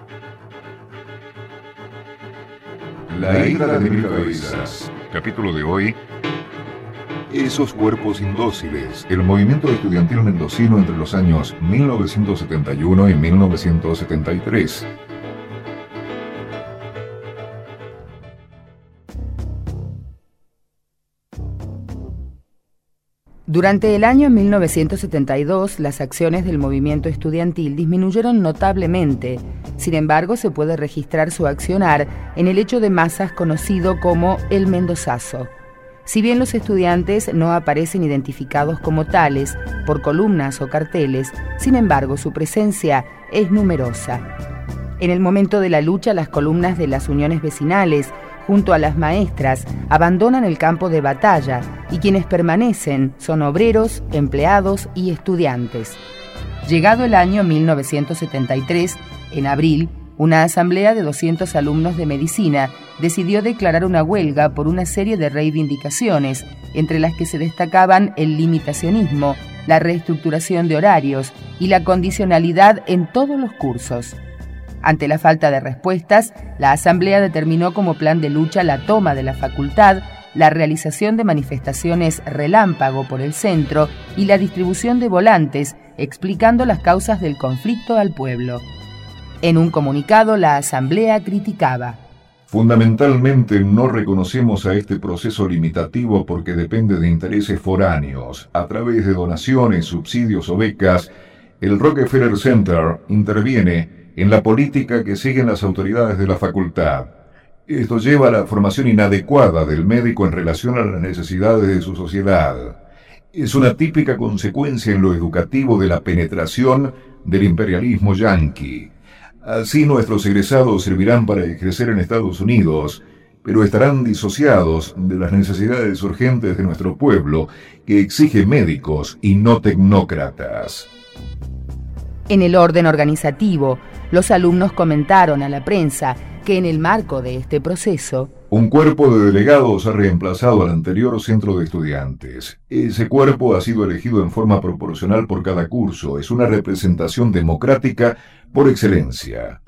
La Hidra de Mil Cabezas. Capítulo de hoy: esos cuerpos indóciles. El movimiento estudiantil mendocino entre los años 1971 y 1973. Durante el año 1972, las acciones del movimiento estudiantil disminuyeron notablemente. Sin embargo, se puede registrar su accionar en el hecho de masas conocido como el Mendozazo. Si bien los estudiantes no aparecen identificados como tales por columnas o carteles, sin embargo, su presencia es numerosa. En el momento de la lucha, las columnas de las uniones vecinales, junto a las maestras, abandonan el campo de batalla y quienes permanecen son obreros, empleados y estudiantes. Llegado el año 1973, en abril, una asamblea de 200 alumnos de medicina decidió declarar una huelga por una serie de reivindicaciones, entre las que se destacaban el limitacionismo, la reestructuración de horarios y la condicionalidad en todos los cursos. Ante la falta de respuestas, la Asamblea determinó como plan de lucha la toma de la facultad, la realización de manifestaciones relámpago por el centro y la distribución de volantes explicando las causas del conflicto al pueblo. En un comunicado, la Asamblea criticaba: fundamentalmente no reconocemos a este proceso limitativo porque depende de intereses foráneos. A través de donaciones, subsidios o becas, el Rockefeller Center interviene en la política que siguen las autoridades de la facultad. Esto lleva a la formación inadecuada del médico en relación a las necesidades de su sociedad. Es una típica consecuencia en lo educativo de la penetración del imperialismo yanqui. Así nuestros egresados servirán para ejercer en Estados Unidos, pero estarán disociados de las necesidades urgentes de nuestro pueblo, que exige médicos y no tecnócratas. En el orden organizativo, los alumnos comentaron a la prensa que en el marco de este proceso, un cuerpo de delegados ha reemplazado al anterior centro de estudiantes. Ese cuerpo ha sido elegido en forma proporcional por cada curso. Es una representación democrática por excelencia.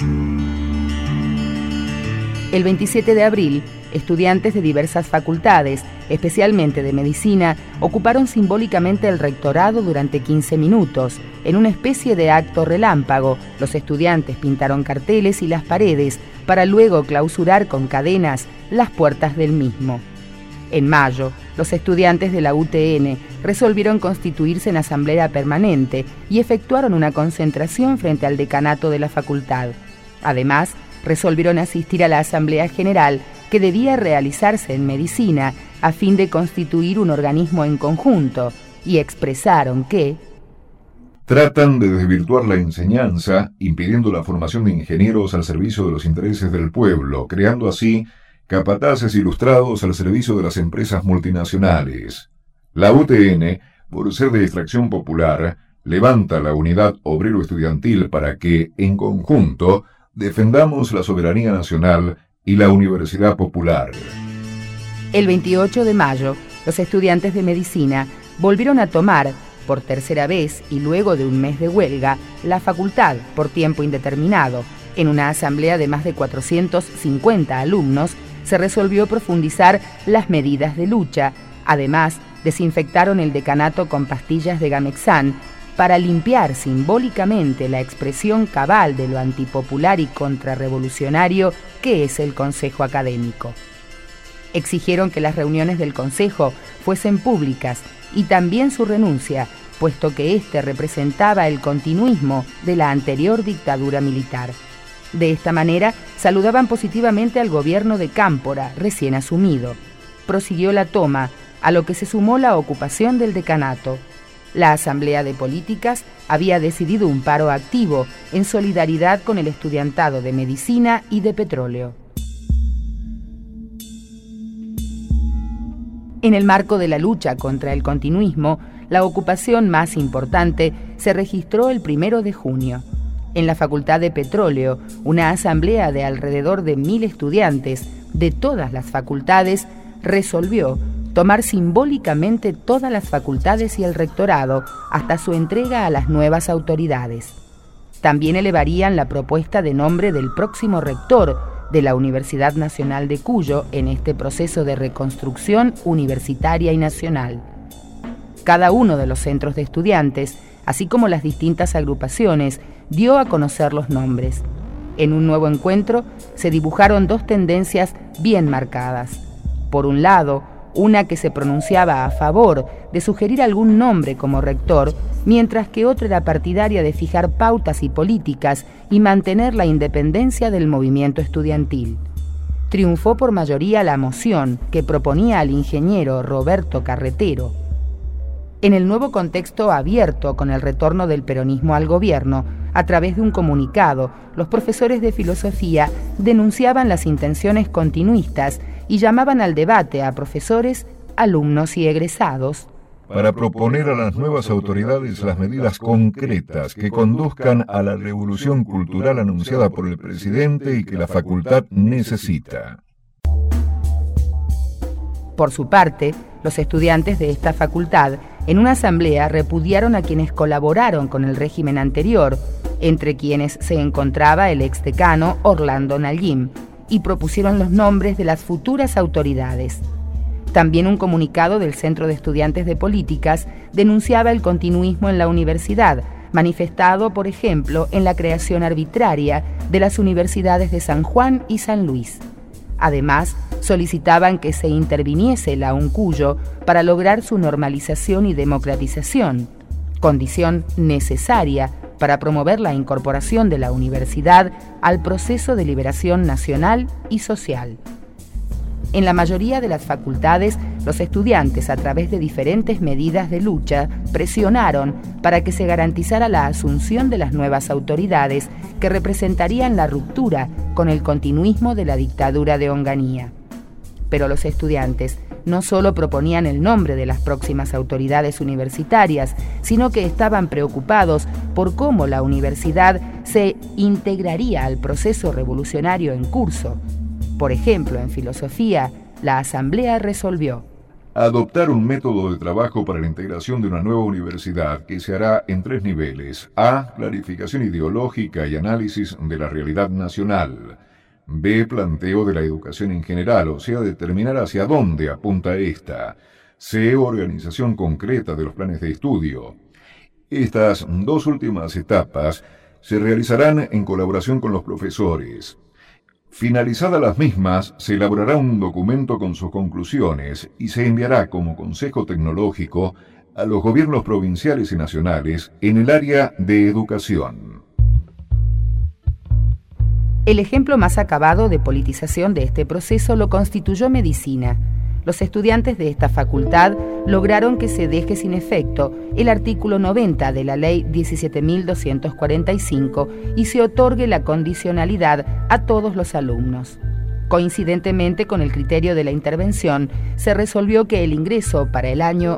El 27 de abril, estudiantes de diversas facultades, especialmente de medicina, ocuparon simbólicamente el rectorado durante 15 minutos. En una especie de acto relámpago, los estudiantes pintaron carteles y las paredes para luego clausurar con cadenas las puertas del mismo. En mayo, los estudiantes de la UTN resolvieron constituirse en asamblea permanente y efectuaron una concentración frente al decanato de la facultad. Además, resolvieron asistir a la Asamblea General que debía realizarse en medicina a fin de constituir un organismo en conjunto, y expresaron que tratan de desvirtuar la enseñanza, impidiendo la formación de ingenieros al servicio de los intereses del pueblo, creando así capataces ilustrados al servicio de las empresas multinacionales. La UTN, por ser de extracción popular, levanta la unidad obrero-estudiantil para que, en conjunto, defendamos la soberanía nacional y la universidad popular. El 28 de mayo, los estudiantes de medicina volvieron a tomar, por tercera vez y luego de un mes de huelga, la facultad por tiempo indeterminado. En una asamblea de más de 450 alumnos, se resolvió profundizar las medidas de lucha. Además, desinfectaron el decanato con pastillas de Gamexan para limpiar simbólicamente la expresión cabal de lo antipopular y contrarrevolucionario que es el Consejo Académico. Exigieron que las reuniones del Consejo fuesen públicas y también su renuncia, puesto que éste representaba el continuismo de la anterior dictadura militar. De esta manera, saludaban positivamente al gobierno de Cámpora, recién asumido. Prosiguió la toma, a lo que se sumó la ocupación del decanato. La Asamblea de Políticas había decidido un paro activo en solidaridad con el estudiantado de medicina y de petróleo. En el marco de la lucha contra el continuismo, la ocupación más importante se registró el 1 de junio. En la Facultad de Petróleo, una asamblea de alrededor de 1000 estudiantes de todas las facultades resolvió tomar simbólicamente todas las facultades y el rectorado hasta su entrega a las nuevas autoridades. También elevarían la propuesta de nombre del próximo rector de la Universidad Nacional de Cuyo en este proceso de reconstrucción universitaria y nacional. Cada uno de los centros de estudiantes, así como las distintas agrupaciones, dio a conocer los nombres. En un nuevo encuentro se dibujaron dos tendencias bien marcadas. Por un lado, una que se pronunciaba a favor de sugerir algún nombre como rector, mientras que otra era partidaria de fijar pautas y políticas y mantener la independencia del movimiento estudiantil. Triunfó por mayoría la moción que proponía al ingeniero Roberto Carretero. En el nuevo contexto abierto con el retorno del peronismo al gobierno, a través de un comunicado, los profesores de filosofía denunciaban las intenciones continuistas y llamaban al debate a profesores, alumnos y egresados para proponer a las nuevas autoridades las medidas concretas que conduzcan a la revolución cultural anunciada por el presidente y que la facultad necesita. Por su parte, los estudiantes de esta facultad, en una asamblea, repudiaron a quienes colaboraron con el régimen anterior, entre quienes se encontraba el exdecano Orlando Nallim, y propusieron los nombres de las futuras autoridades. También un comunicado del Centro de Estudiantes de Políticas denunciaba el continuismo en la universidad, manifestado, por ejemplo, en la creación arbitraria de las universidades de San Juan y San Luis. Además, solicitaban que se interviniese la UNCuyo para lograr su normalización y democratización, condición necesaria para promover la incorporación de la universidad al proceso de liberación nacional y social. En la mayoría de las facultades, los estudiantes, a través de diferentes medidas de lucha, presionaron para que se garantizara la asunción de las nuevas autoridades que representarían la ruptura con el continuismo de la dictadura de Onganía. Pero los estudiantes no solo proponían el nombre de las próximas autoridades universitarias, sino que estaban preocupados por cómo la universidad se integraría al proceso revolucionario en curso. Por ejemplo, en filosofía, la asamblea resolvió adoptar un método de trabajo para la integración de una nueva universidad que se hará en 3 niveles. A. Clarificación ideológica y análisis de la realidad nacional. B. Planteo de la educación en general, o sea, determinar hacia dónde apunta esta. C. Organización concreta de los planes de estudio. Estas 2 últimas etapas se realizarán en colaboración con los profesores. Finalizadas las mismas, se elaborará un documento con sus conclusiones y se enviará como consejo tecnológico a los gobiernos provinciales y nacionales en el área de educación. El ejemplo más acabado de politización de este proceso lo constituyó medicina. Los estudiantes de esta facultad lograron que se deje sin efecto el artículo 90 de la Ley 17.245 y se otorgue la condicionalidad a todos los alumnos. Coincidentemente con el criterio de la intervención, se resolvió que el ingreso para el año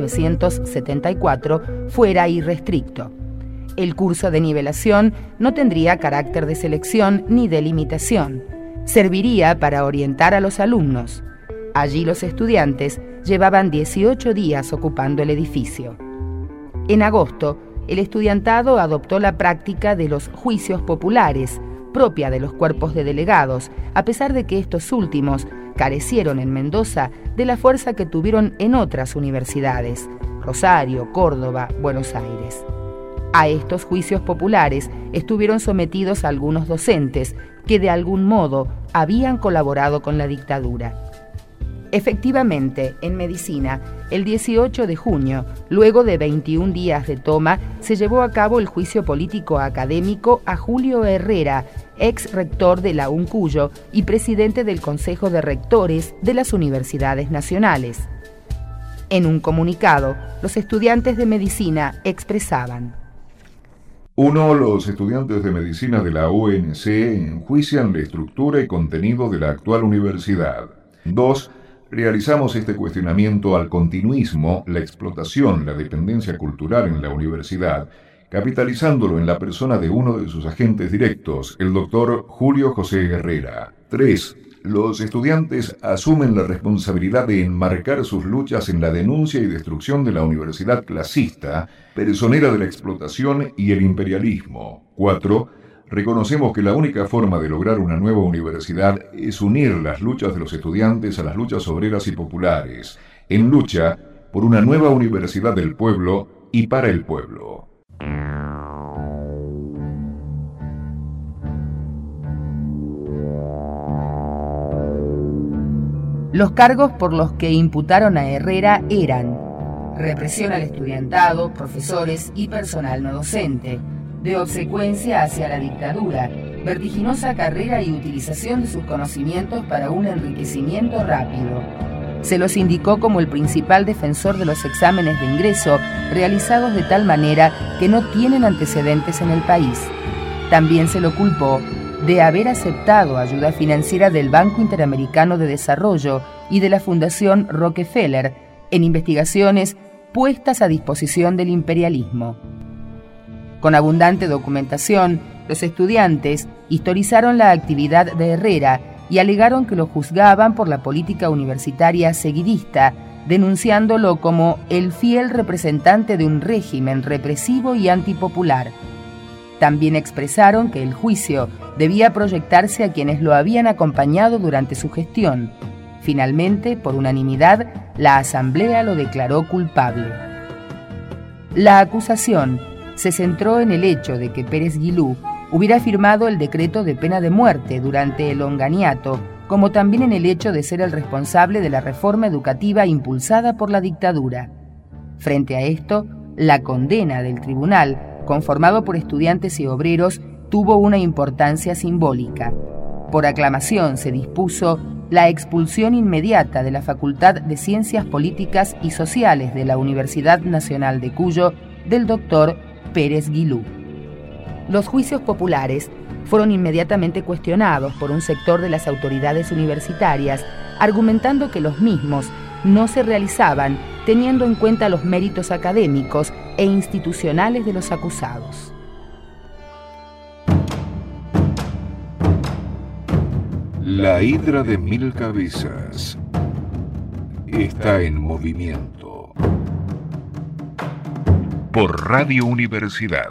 1974 fuera irrestricto. El curso de nivelación no tendría carácter de selección ni de limitación. Serviría para orientar a los alumnos. Allí los estudiantes llevaban 18 días ocupando el edificio. En agosto, el estudiantado adoptó la práctica de los juicios populares, propia de los cuerpos de delegados, a pesar de que estos últimos carecieron en Mendoza de la fuerza que tuvieron en otras universidades, Rosario, Córdoba, Buenos Aires. A estos juicios populares estuvieron sometidos algunos docentes que de algún modo habían colaborado con la dictadura. Efectivamente, en medicina, el 18 de junio, luego de 21 días de toma, se llevó a cabo el juicio político académico a Julio Herrera, ex rector de la UNCuyo y presidente del Consejo de Rectores de las Universidades Nacionales. En un comunicado, los estudiantes de medicina expresaban: 1. Los estudiantes de medicina de la UNC enjuician la estructura y contenido de la actual universidad. 2. Realizamos este cuestionamiento al continuismo, la explotación, la dependencia cultural en la universidad, capitalizándolo en la persona de uno de sus agentes directos, el doctor Julio José Herrera. 3. Los estudiantes asumen la responsabilidad de enmarcar sus luchas en la denuncia y destrucción de la universidad clasista, personera de la explotación y el imperialismo. 4. Reconocemos que la única forma de lograr una nueva universidad es unir las luchas de los estudiantes a las luchas obreras y populares, en lucha por una nueva universidad del pueblo y para el pueblo. Los cargos por los que imputaron a Herrera eran represión al estudiantado, profesores y personal no docente, de obsecuencia hacia la dictadura, vertiginosa carrera y utilización de sus conocimientos para un enriquecimiento rápido. Se los indicó como el principal defensor de los exámenes de ingreso realizados de tal manera que no tienen antecedentes en el país. También se lo culpó de haber aceptado ayuda financiera del Banco Interamericano de Desarrollo y de la Fundación Rockefeller en investigaciones puestas a disposición del imperialismo. Con abundante documentación, los estudiantes historizaron la actividad de Herrera y alegaron que lo juzgaban por la política universitaria seguidista, denunciándolo como el fiel representante de un régimen represivo y antipopular. También expresaron que el juicio debía proyectarse a quienes lo habían acompañado durante su gestión. Finalmente, por unanimidad, la Asamblea lo declaró culpable. La acusación se centró en el hecho de que Pérez Guilú hubiera firmado el decreto de pena de muerte durante el Onganiato, como también en el hecho de ser el responsable de la reforma educativa impulsada por la dictadura. Frente a esto, la condena del tribunal, conformado por estudiantes y obreros, tuvo una importancia simbólica. Por aclamación se dispuso la expulsión inmediata de la Facultad de Ciencias Políticas y Sociales de la Universidad Nacional de Cuyo del doctor Pérez Guilú. Los juicios populares fueron inmediatamente cuestionados por un sector de las autoridades universitarias, argumentando que los mismos no se realizaban teniendo en cuenta los méritos académicos e institucionales de los acusados. La hidra de 1000 cabezas está en movimiento. Por Radio Universidad.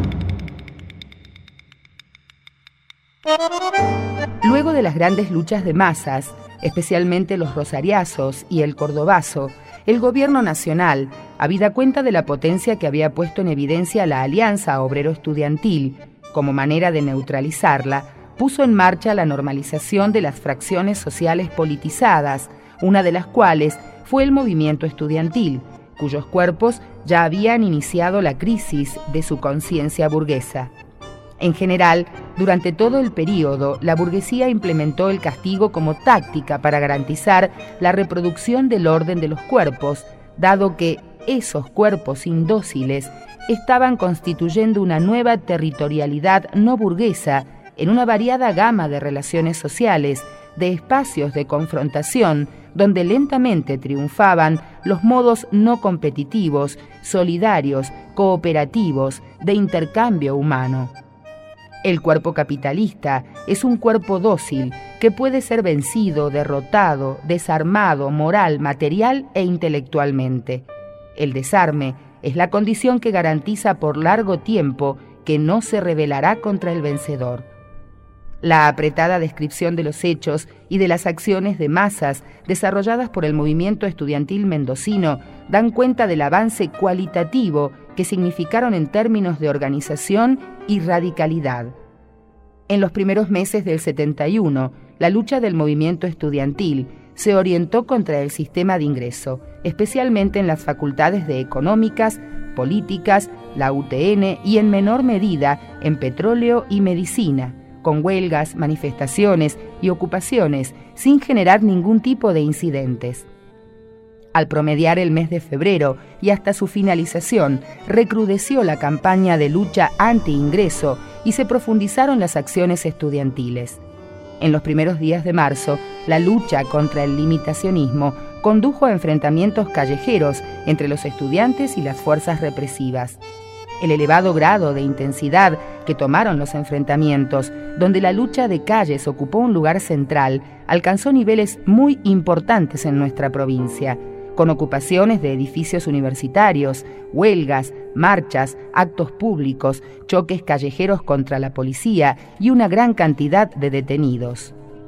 Luego de las grandes luchas de masas, especialmente los rosariazos y el cordobazo, el gobierno nacional, habida cuenta de la potencia que había puesto en evidencia la Alianza Obrero Estudiantil, como manera de neutralizarla, puso en marcha la normalización de las fracciones sociales politizadas, una de las cuales fue el movimiento estudiantil, cuyos cuerpos ya habían iniciado la crisis de su conciencia burguesa. En general, durante todo el período, la burguesía implementó el castigo como táctica para garantizar la reproducción del orden de los cuerpos, dado que esos cuerpos indóciles estaban constituyendo una nueva territorialidad no burguesa en una variada gama de relaciones sociales, de espacios de confrontación, donde lentamente triunfaban los modos no competitivos, solidarios, cooperativos, de intercambio humano. El cuerpo capitalista es un cuerpo dócil que puede ser vencido, derrotado, desarmado, moral, material e intelectualmente. El desarme es la condición que garantiza por largo tiempo que no se rebelará contra el vencedor. La apretada descripción de los hechos y de las acciones de masas desarrolladas por el movimiento estudiantil mendocino dan cuenta del avance cualitativo que significaron en términos de organización y radicalidad. En los primeros meses del 71, la lucha del movimiento estudiantil se orientó contra el sistema de ingreso, especialmente en las facultades de Económicas, Políticas, la UTN y en menor medida en Petróleo y Medicina, con huelgas, manifestaciones y ocupaciones sin generar ningún tipo de incidentes. Al promediar el mes de febrero y hasta su finalización, recrudeció la campaña de lucha anti-ingreso y se profundizaron las acciones estudiantiles. En los primeros días de marzo, la lucha contra el limitacionismo condujo a enfrentamientos callejeros entre los estudiantes y las fuerzas represivas. El elevado grado de intensidad que tomaron los enfrentamientos, donde la lucha de calles ocupó un lugar central, alcanzó niveles muy importantes en nuestra provincia, con ocupaciones de edificios universitarios, huelgas, marchas, actos públicos, choques callejeros contra la policía y una gran cantidad de detenidos.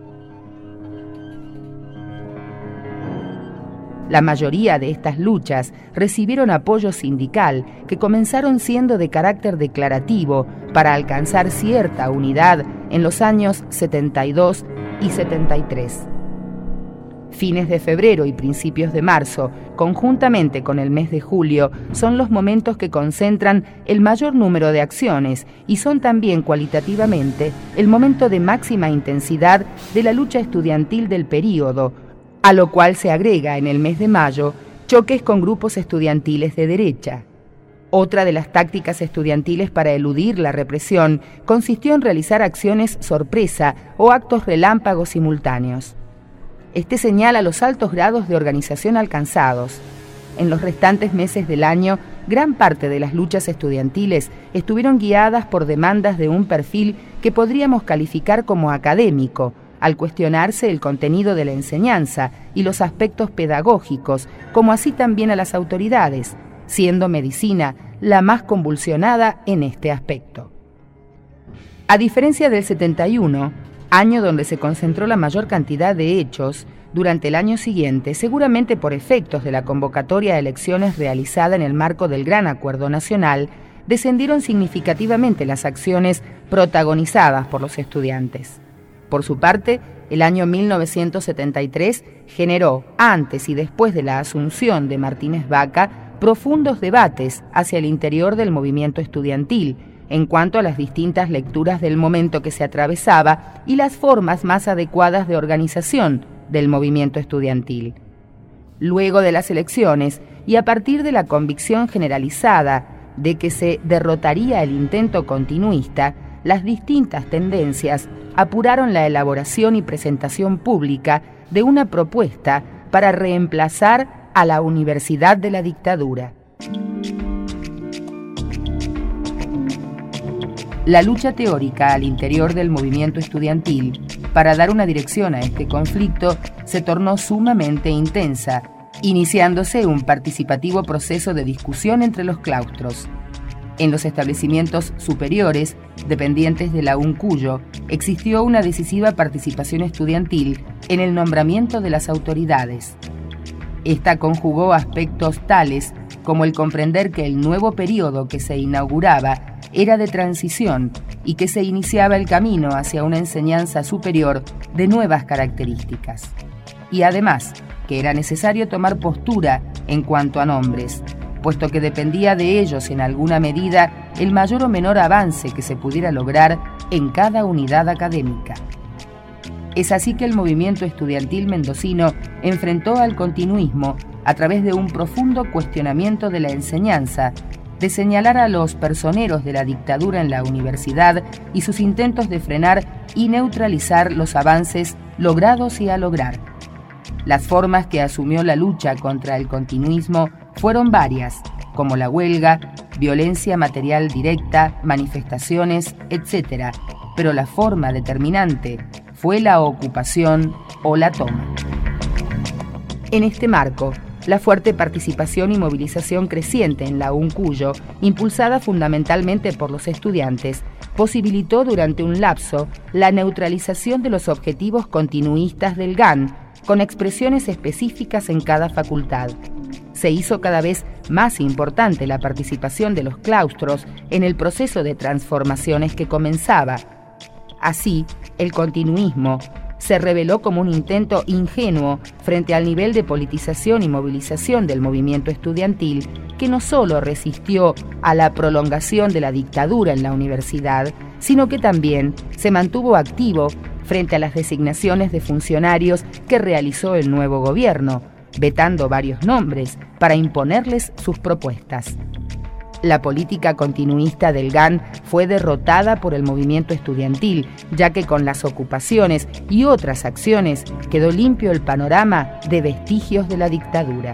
La mayoría de estas luchas recibieron apoyo sindical, que comenzaron siendo de carácter declarativo para alcanzar cierta unidad en los años 72 y 73. Fines de febrero y principios de marzo, conjuntamente con el mes de julio, son los momentos que concentran el mayor número de acciones y son también cualitativamente el momento de máxima intensidad de la lucha estudiantil del período, a lo cual se agrega en el mes de mayo choques con grupos estudiantiles de derecha. Otra de las tácticas estudiantiles para eludir la represión consistió en realizar acciones sorpresa o actos relámpagos simultáneos. Este señala los altos grados de organización alcanzados. En los restantes meses del año, gran parte de las luchas estudiantiles estuvieron guiadas por demandas de un perfil que podríamos calificar como académico, al cuestionarse el contenido de la enseñanza y los aspectos pedagógicos, como así también a las autoridades, siendo medicina la más convulsionada en este aspecto. A diferencia del 71, año donde se concentró la mayor cantidad de hechos, durante el año siguiente, seguramente por efectos de la convocatoria a elecciones realizada en el marco del Gran Acuerdo Nacional, descendieron significativamente las acciones protagonizadas por los estudiantes. Por su parte, el año 1973 generó, antes y después de la asunción de Martínez Vaca, profundos debates hacia el interior del movimiento estudiantil, en cuanto a las distintas lecturas del momento que se atravesaba y las formas más adecuadas de organización del movimiento estudiantil. Luego de las elecciones, y a partir de la convicción generalizada de que se derrotaría el intento continuista, las distintas tendencias apuraron la elaboración y presentación pública de una propuesta para reemplazar a la Universidad de la Dictadura. La lucha teórica al interior del movimiento estudiantil para dar una dirección a este conflicto se tornó sumamente intensa, iniciándose un participativo proceso de discusión entre los claustros. En los establecimientos superiores, dependientes de la UNCUYO, existió una decisiva participación estudiantil en el nombramiento de las autoridades. Esta conjugó aspectos tales como el comprender que el nuevo periodo que se inauguraba era de transición y que se iniciaba el camino hacia una enseñanza superior de nuevas características. Y además, que era necesario tomar postura en cuanto a nombres, puesto que dependía de ellos en alguna medida el mayor o menor avance que se pudiera lograr en cada unidad académica. Es así que el movimiento estudiantil mendocino enfrentó al continuismo a través de un profundo cuestionamiento de la enseñanza, de señalar a los personeros de la dictadura en la universidad y sus intentos de frenar y neutralizar los avances logrados y a lograr. Las formas que asumió la lucha contra el continuismo fueron varias, como la huelga, violencia material directa, manifestaciones, etc., pero la forma determinante fue la ocupación o la toma. En este marco, la fuerte participación y movilización creciente en la UNCUYO, impulsada fundamentalmente por los estudiantes, posibilitó durante un lapso la neutralización de los objetivos continuistas del GAN, con expresiones específicas en cada facultad. Se hizo cada vez más importante la participación de los claustros en el proceso de transformaciones que comenzaba. Así, el continuismo se reveló como un intento ingenuo frente al nivel de politización y movilización del movimiento estudiantil, que no solo resistió a la prolongación de la dictadura en la universidad, sino que también se mantuvo activo frente a las designaciones de funcionarios que realizó el nuevo gobierno, vetando varios nombres para imponerles sus propuestas. La política continuista del GAN fue derrotada por el movimiento estudiantil, ya que con las ocupaciones y otras acciones quedó limpio el panorama de vestigios de la dictadura.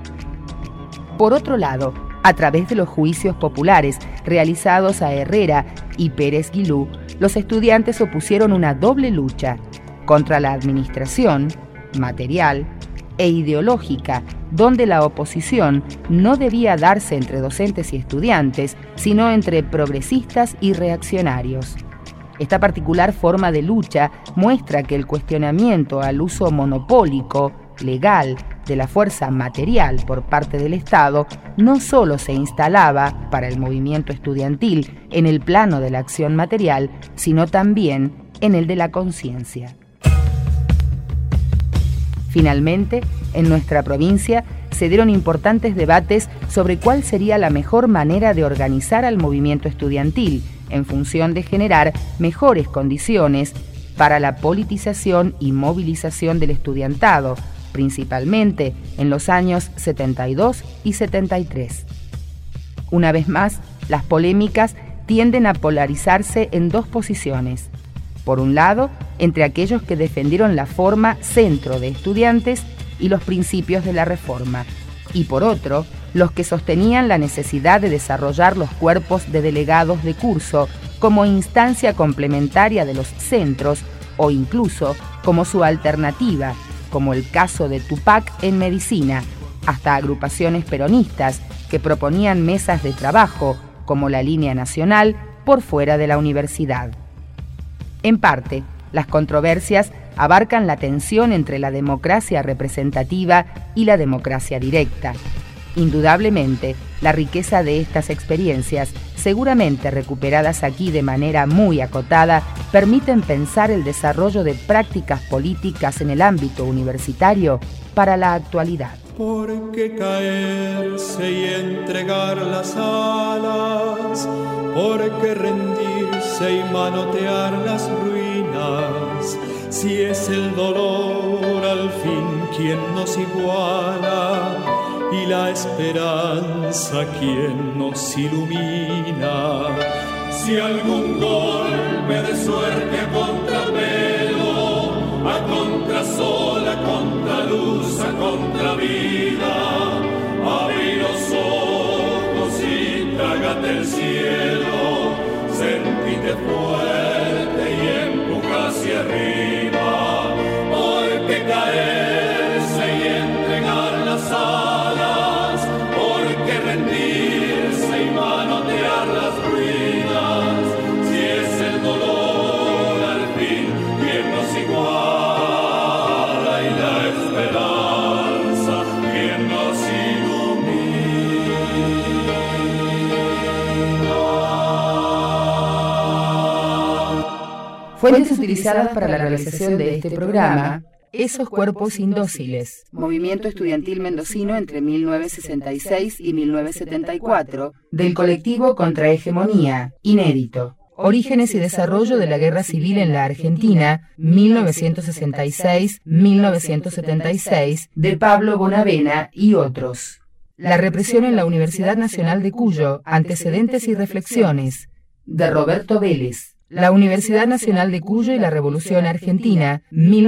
Por otro lado, a través de los juicios populares realizados a Herrera y Pérez Guilú, los estudiantes opusieron una doble lucha contra la administración, material, e ideológica, donde la oposición no debía darse entre docentes y estudiantes, sino entre progresistas y reaccionarios. Esta particular forma de lucha muestra que el cuestionamiento al uso monopólico, legal, de la fuerza material por parte del Estado no solo se instalaba para el movimiento estudiantil en el plano de la acción material, sino también en el de la conciencia. Finalmente, en nuestra provincia se dieron importantes debates sobre cuál sería la mejor manera de organizar al movimiento estudiantil en función de generar mejores condiciones para la politización y movilización del estudiantado, principalmente en los años 72 y 73. Una vez más, las polémicas tienden a polarizarse en dos posiciones. Por un lado, entre aquellos que defendieron la forma centro de estudiantes y los principios de la reforma, y por otro, los que sostenían la necesidad de desarrollar los cuerpos de delegados de curso como instancia complementaria de los centros o incluso como su alternativa, como el caso de Tupac en medicina, hasta agrupaciones peronistas que proponían mesas de trabajo, como la Línea Nacional, por fuera de la universidad. En parte, las controversias abarcan la tensión entre la democracia representativa y la democracia directa. Indudablemente, la riqueza de estas experiencias, seguramente recuperadas aquí de manera muy acotada, permiten pensar el desarrollo de prácticas políticas en el ámbito universitario para la actualidad. ¿Por qué caerse y entregar las alas? ¿Por qué rendirse y manotear las ruinas? Si es el dolor al fin quien nos iguala y la esperanza quien nos ilumina. Si algún golpe de suerte a contrapelo, a contrasol, a contraluz, a contravida, abrí los ojos y trágate el cielo, sentite fuerte y empuja hacia arriba, porque caerse y entregar las alas, porque rendirse y manotear las ruinas, si es el dolor al fin quien nos iguala y la esperanza quien nos ilumina. Fuentes utilizadas para la realización de este programa: Esos cuerpos indóciles, Movimiento Estudiantil Mendocino entre 1966 y 1974, del colectivo Contrahegemonía, inédito. Orígenes y desarrollo de la Guerra Civil en la Argentina, 1966-1976, de Pablo Bonavena y otros. La represión en la Universidad Nacional de Cuyo, antecedentes y reflexiones, de Roberto Vélez. La Universidad Nacional de Cuyo y la Revolución Argentina,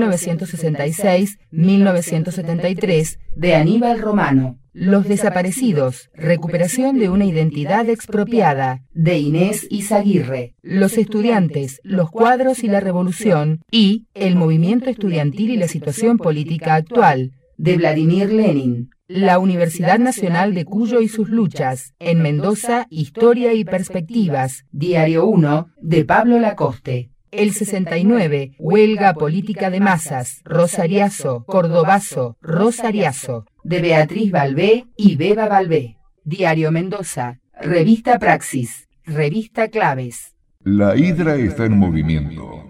1966-1973, de Aníbal Romano. Los desaparecidos, recuperación de una identidad expropiada, de Inés Izaguirre. Los estudiantes, los cuadros y la revolución, y el movimiento estudiantil y la situación política actual, de Vladimir Lenin. La Universidad Nacional de Cuyo y sus luchas, en Mendoza, Historia y Perspectivas, Diario 1, de Pablo Lacoste. El 69, Huelga Política de Masas, Rosariazo, Cordobazo, Rosariazo, de Beatriz Balbé y Beba Balbé. Diario Mendoza, Revista Praxis, Revista Claves. La Hidra está en movimiento.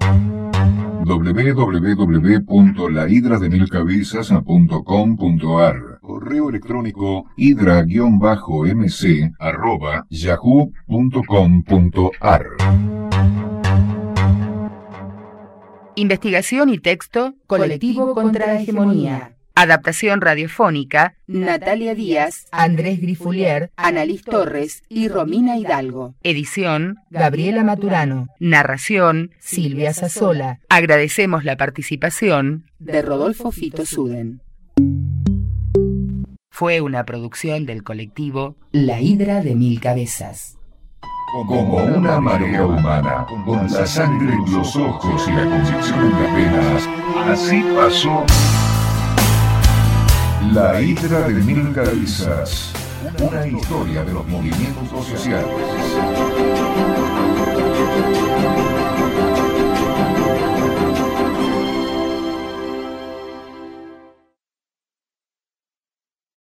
www.lahidrademilcabezas.com.ar. Correo electrónico hidra-mc@yahoo.com.ar. Investigación y texto, Colectivo Contrahegemonía. Adaptación radiofónica, Natalia Díaz, Andrés Grifulier, Annalís Torres y Romina Hidalgo. Edición, Gabriela Maturano. Narración, Silvia Sassola. Agradecemos la participación de Rodolfo Fito Suden. Fue una producción del colectivo La Hidra de Mil Cabezas. Como una marea humana, con la sangre en los ojos y la convicción en las venas, así pasó La Hidra de Mil Cabezas. Una historia de los movimientos sociales.